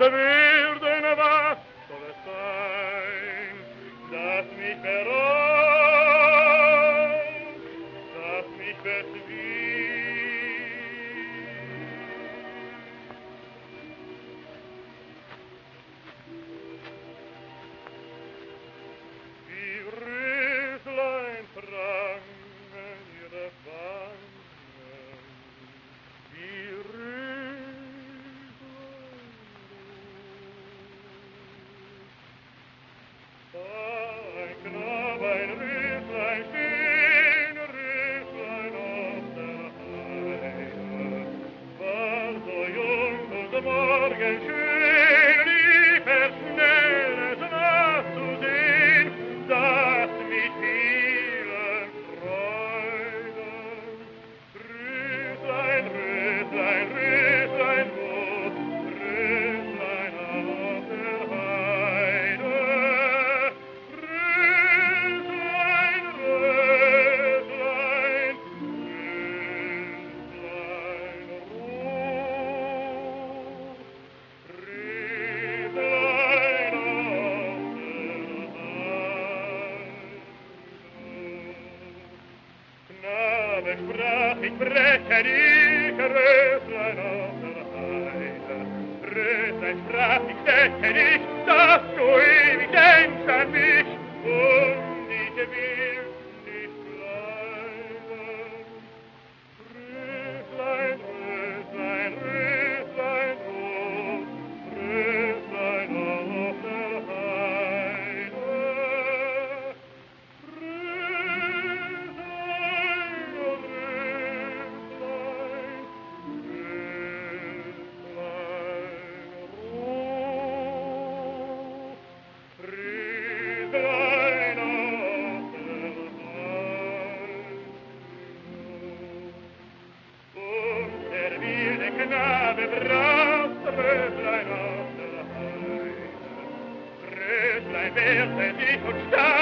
werden, was soll es sein, das mich beraubt, das mich Wie Röslein prangen ihre Wangen, wie Röslein rot. Ein Knabe, ein Röslein, schön Röslein auf der Heide, war so jung und morgenschön, lief schnell, es nachzusehen, das mich vielen Freuden. Röslein, Röslein, Röslein, wo? Röslein auf der Heide. Röslein, Röslein, Röslein rot. Röslein auf der Heide. Knabe sprach, ich breche dich, Röslein auf der Heide. Röslein sprach, ich decke dich, dass du ewig denkst an mich, und ich will nicht bleiben. Röslein, Röslein, Röslein rot, Röslein auf der Heide. Röslein, oh Röslein, Röslein rot, Röslein auf der Heide. Und der wilde Knabe brast Röslein auf der Heide. Röslein wehrte sich und starb,